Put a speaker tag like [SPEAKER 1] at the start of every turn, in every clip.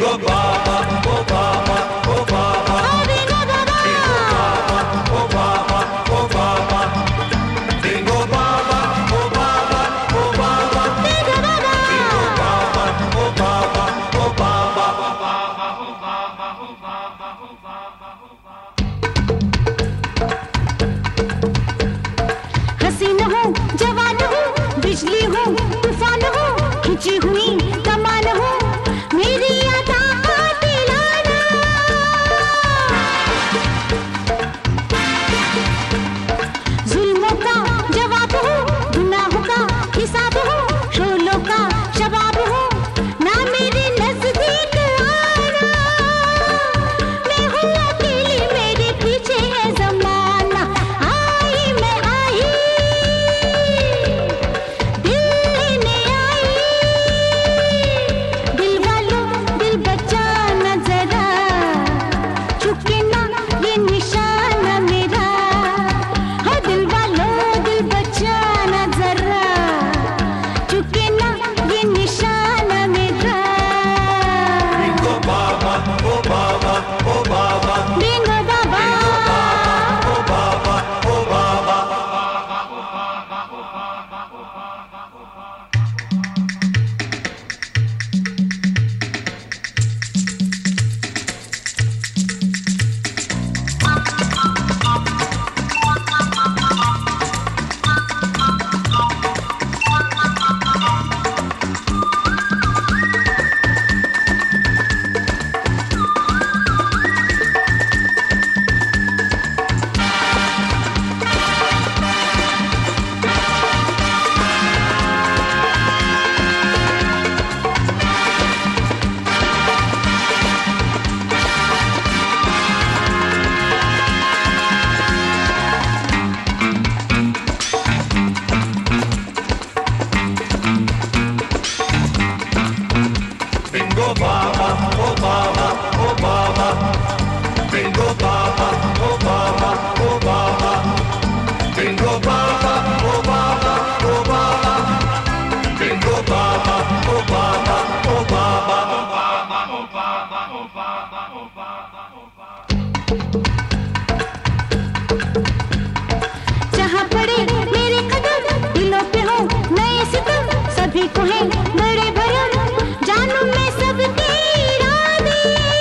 [SPEAKER 1] हसीन हूँ, जवान हूँ, बिजली हूँ, तूफान हूँ, खिंची हुई कमान हूँ, मेरी अदा का दिलाना। जुल्मों का जवाब हूँ, गुनाहों का हिसाब हूँ, शोलों का शबाब हूँ, ना मेरे नजदीक आना। मैं हूँ अकेली, मेरे पीछे है जमाना। आई मैं आई, दिल लेने आई, दिल वालों दिल बचाना जरा, चुके ना ये निशाना मेरा। हो दिल वालों दिल बचाना जरा, चुके ना ये निशाना मेरा।
[SPEAKER 2] Bingo Baba oh Baba oh Baba
[SPEAKER 1] Bingo Baba,
[SPEAKER 2] oh Baba oh Baba. Bingo Baba, oh Baba, oh Baba. Bingo Baba, oh Baba, oh Baba. Bingo Baba, oh Baba, oh Baba. Bingo Baba, oh Baba, oh Baba. Oh Baba, oh Baba, oh Baba, oh Baba, oh Baba.
[SPEAKER 1] जहाँ पड़े मेरे कदम, दिलों पे हो नए सितम, सभी को है बड़े भरम, जानू मैं सबके इरादे।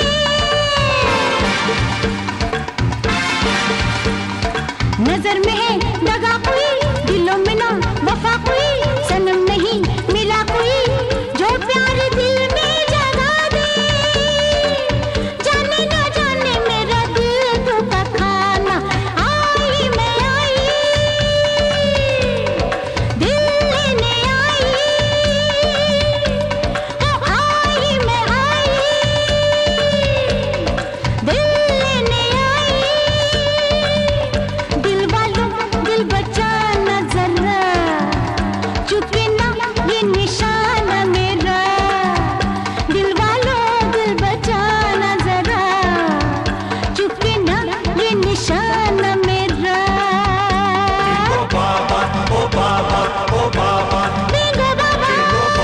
[SPEAKER 1] नजर में है दगा कोई, दिलों में ना वफा कोई, सनम नहीं मिला कोई, जो प्यार दिल में जगा दे। जाने ना जाने मेरा दिल तो का खाना। आई मैं आई, दिल लेने आई, ओ आई मैं आई, दिल लेने आई, दिल वालों दिल बचाना जरा, चुके ना ये निशाना मेरा। दिल वालों दिल बचाना जरा, चुके ना ये निशाना मेरा।
[SPEAKER 2] Bingo Baba, oh Baba, oh Baba.
[SPEAKER 1] Bingo Baba,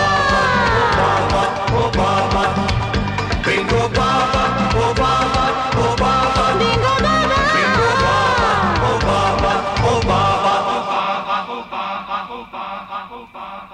[SPEAKER 2] Oh Baba, Bingo Baba, oh Baba, oh Baba.
[SPEAKER 1] Bingo Baba,
[SPEAKER 2] Oh Baba, oh Baba, oh Baba, oh Baba, oh Baba, oh Baba.